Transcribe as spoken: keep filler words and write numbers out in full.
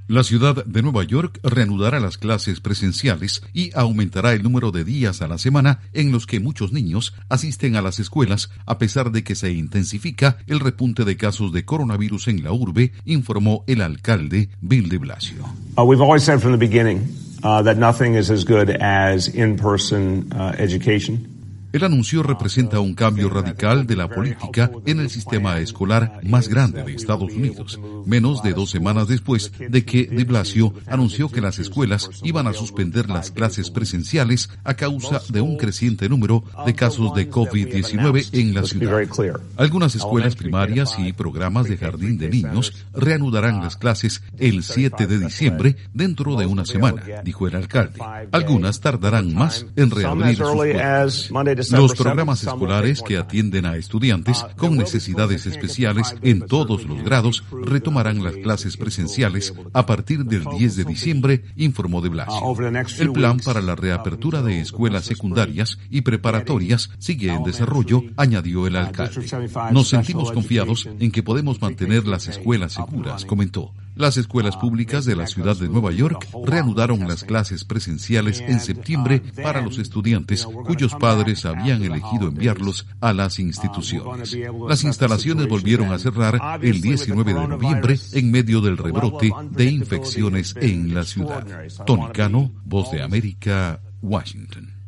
La ciudad de Nueva York reanudará las clases presenciales y aumentará el número de días a la semana en los que muchos niños asisten a las escuelas, a pesar de que se intensifica el repunte de casos de coronavirus en la urbe, informó el alcalde Bill de Blasio. Uh, we've always said from the beginning uh, that nothing is as good as in-person uh, education. El anuncio representa un cambio radical de la política en el sistema escolar más grande de Estados Unidos, menos de dos semanas después de que de Blasio anunció que las escuelas iban a suspender las clases presenciales a causa de un creciente número de casos de COVID diecinueve en la ciudad. Algunas escuelas primarias y programas de jardín de niños reanudarán las clases el siete de diciembre dentro de una semana, dijo el alcalde. Algunas tardarán más en reabrir sus puertas. Los programas escolares que atienden a estudiantes con necesidades especiales en todos los grados retomarán las clases presenciales a partir del diez de diciembre, informó de Blasio. El plan para la reapertura de escuelas secundarias y preparatorias sigue en desarrollo, añadió el alcalde. Nos sentimos confiados en que podemos mantener las escuelas seguras, comentó. Las escuelas públicas de la ciudad de Nueva York reanudaron las clases presenciales en septiembre para los estudiantes cuyos padres habían elegido enviarlos a las instituciones. Las instalaciones volvieron a cerrar el diecinueve de noviembre en medio del rebrote de infecciones en la ciudad. Tony Cano, Voz de América, Washington.